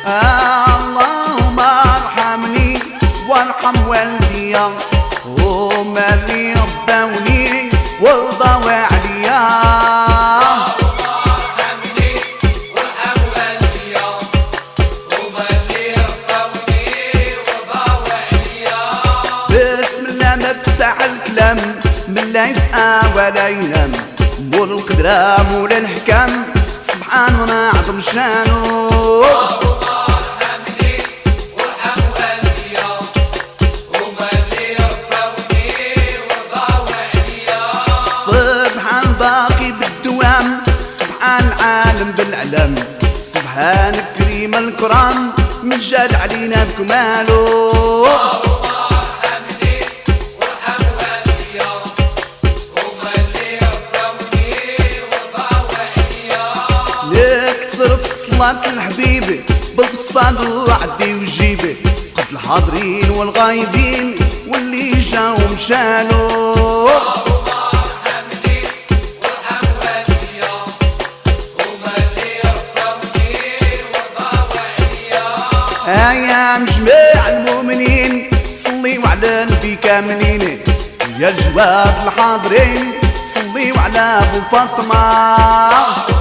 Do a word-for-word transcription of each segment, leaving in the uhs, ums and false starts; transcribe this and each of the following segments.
آه اللهم ارحمني وارحم والديا، هما اللي ربوني ورضوا عليا. مفتاح الكلام من لا يسعى ولا ينام، مول القدرة مول الحكام سبحانه عظم شانه. اللهم ارحمني وارحم والديا، هما اللي ربوني ورضاو عليا. سبحان باقي بالدوام، سبحان العالم بالعلام، سبحان كريم الكرام من جاد علينا بكماله. كثرت صلاة الحبيب بالقصاد وعدي وجيبه، قد الحاضرين والغايبين واللي جاو مشانو. اللهم ارحمني وارحم والديا، هما اللي ربوني ورضاو عليا. ايام جميع المؤمنين صليوا على النبي كاملين، يا الجواد الحاضرين صليوا على ابو فاطمه.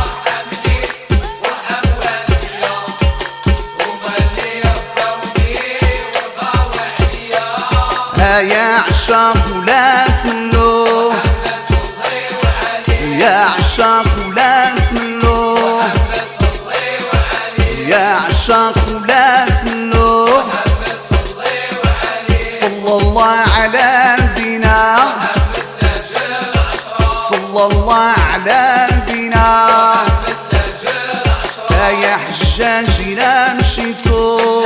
يا عشاق ولا تملوا، يا عشاق ولا تملوا، يا عشاق ولا تملوا، صلى الله على نبينا، صلى الله على نبينا. يا حجاجنا مشيتو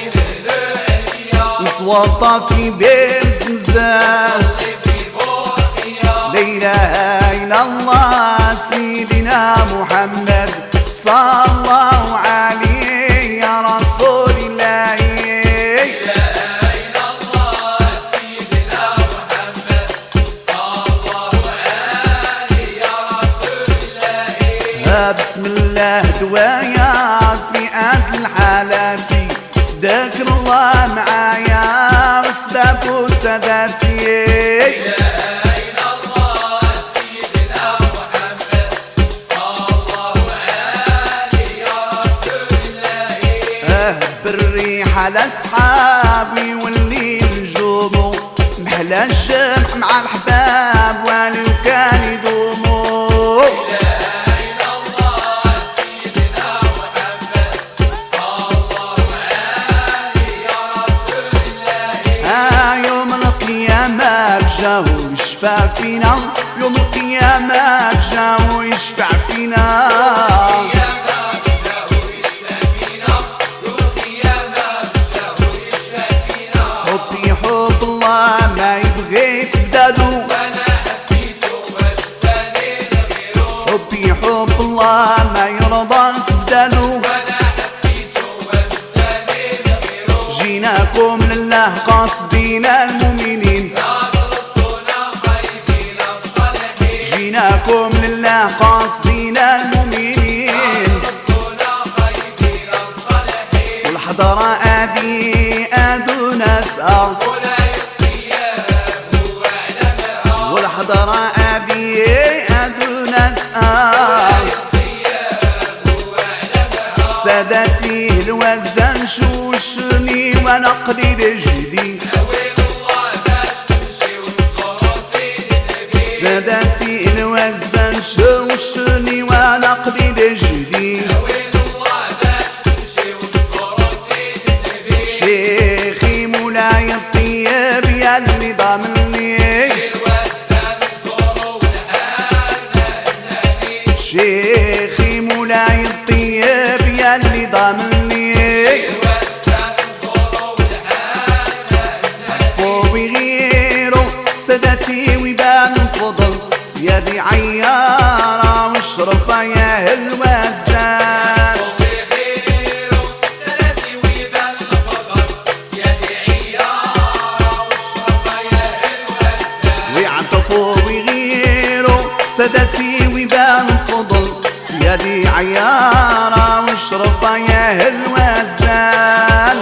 نتوضا في بير زمزم، لا اله الا الله سيدنا محمد صلى الله عليه يا رسول الله. لا اله الا الله سيدنا محمد صلى الله عليه يا رسول الله. بسم الله دوايا في أهل الحالات، ذكر الله معايا اسباب وساداتي. لا اله الا الله سيدنا محمد صلى الله عليه يا رسول الله. اهب الريح على اصحابي والليل نجومو، محلى الجمع مع الحباب ولو كان يدومو. جاو يشفع فينا يوم القيامة، جاو يشفع فينا حبي حب الله ما يبغي تبدلو، وانا حبيته وجداني لغيره. حبي حب الله ما يرضى تبدلو، وانا حبيته وجداني لغيره. جيناكم لله قاصدين المؤمنين، جيناكم لله قاصدين المؤمنين. والحضرة آدي آدو نسأل، والحضرة آدي آدو نسأل. سادتي الوزن شوشني ونقلي لجدي، سادتي الوزن شوشني ونقلي لجدي. شيخي مولاي الطيب ياللي ضامني، شيخي مولاي الطيب ياللي ضامني. فوق غيره سادتي ويبان الفضل، سيادي عيارة واشرفة يا الوزان. ويعطفوا ويغيروا سادتي ويبان الفضل، سيادي عيارة واشرفة شرطة يا الوزان